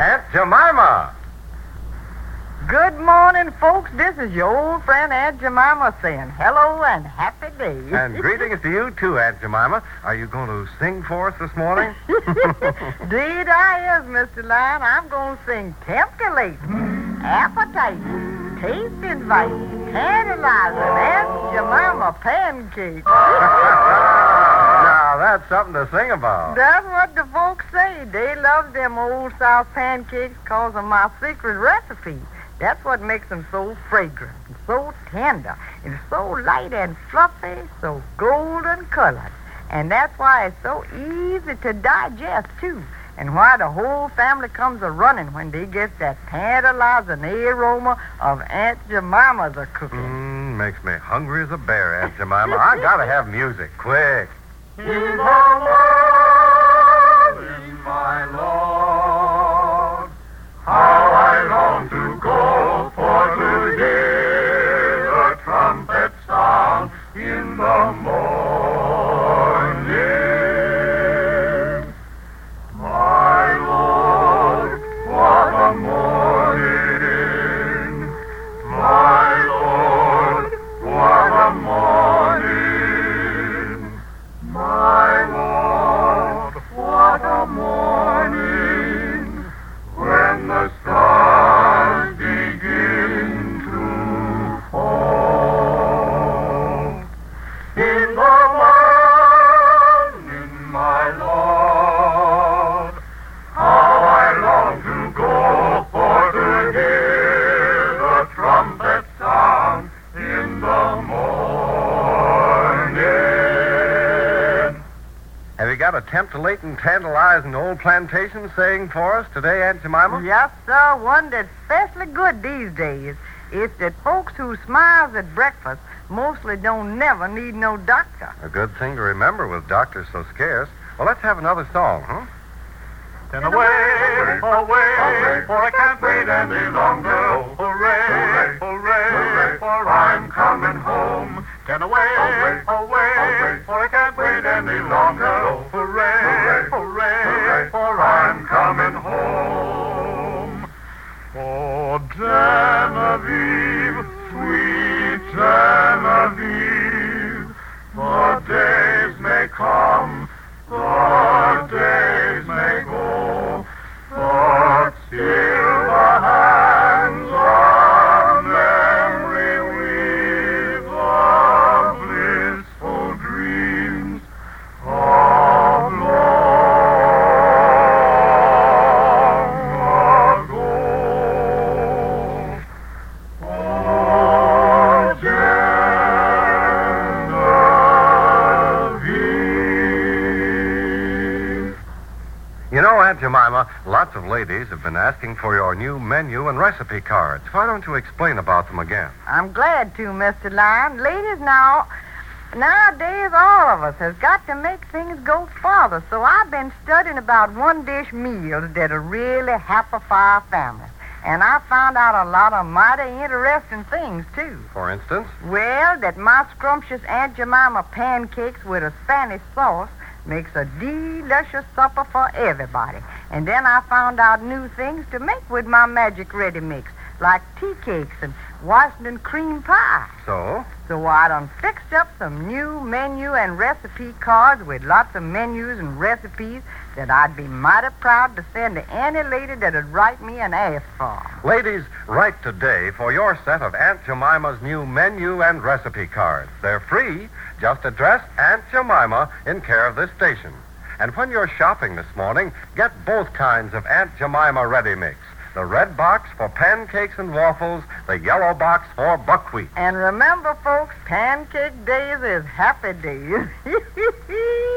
Aunt Jemima. Good morning, folks. This is your old friend Aunt Jemima saying hello and happy day. And greetings to you, too, Aunt Jemima. Are you going to sing for us this morning? Indeed I is, Mr. Lion. I'm going to sing tempting-lating, appetizing, taste-inviting, tantalizing Aunt Jemima pancakes. Now, that's something to sing about. That's what the folks say. They love them old South pancakes because of my secret recipe. That's what makes them so fragrant and so tender and so light and fluffy, so golden colored. And that's why it's so easy to digest, too. And why the whole family comes a-running when they get that tantalizing aroma of Aunt Jemima's cooking. Makes me hungry as a bear, Aunt Jemima. I gotta have music, quick. In the Lord, in my Lord, how I long to go for to hear the trumpet sound in the morning. My Lord, what a morning. My Lord, what a morning. My Lord, what a morning when the stars begin to fall. In the morning, my Lord, how I long to go for to hear the trumpet sound in the morning. Have you got a tempting, tantalizing old plantation saying for us today, Aunt Jemima? Yes, sir. One that's especially good these days. It's that folks who smiles at breakfast mostly don't never need no doctor. A good thing to remember with doctors so scarce. Well, let's have another song, huh? Then away, away, for I can't wait any longer. Hooray, hooray, for I'm coming home. Then away, away, for I can't wait any longer. Hooray, hooray, for I'm coming home. Oh, Genevieve, sweet Genevieve, the days may come, the days may go, but still the hands of memory weave the blissful dreams of long ago. Oh, Genevieve. You know, Aunt Jemima, lots of ladies have been asking for your new menu and recipe cards. Why don't you explain about them again? I'm glad to, Mr. Lion. Ladies, nowadays all of us has got to make things go farther. So I've been studying about one-dish meals that'll really happify our family. And I found out a lot of mighty interesting things, too. For instance? Well, that my scrumptious Aunt Jemima pancakes with a Spanish sauce makes a delicious supper for everybody. And then I found out new things to make with my magic ready mix, like tea cakes and Washington cream pie. So? So I done fixed up some new menu and recipe cards with lots of menus and recipes that I'd be mighty proud to send to any lady that'd write me and ask for. Ladies, write today for your set of Aunt Jemima's new menu and recipe cards. They're free. Just address Aunt Jemima in care of this station. And when you're shopping this morning, get both kinds of Aunt Jemima Ready Mix. The red box for pancakes and waffles, the yellow box for buckwheat. And remember, folks, pancake days is happy days.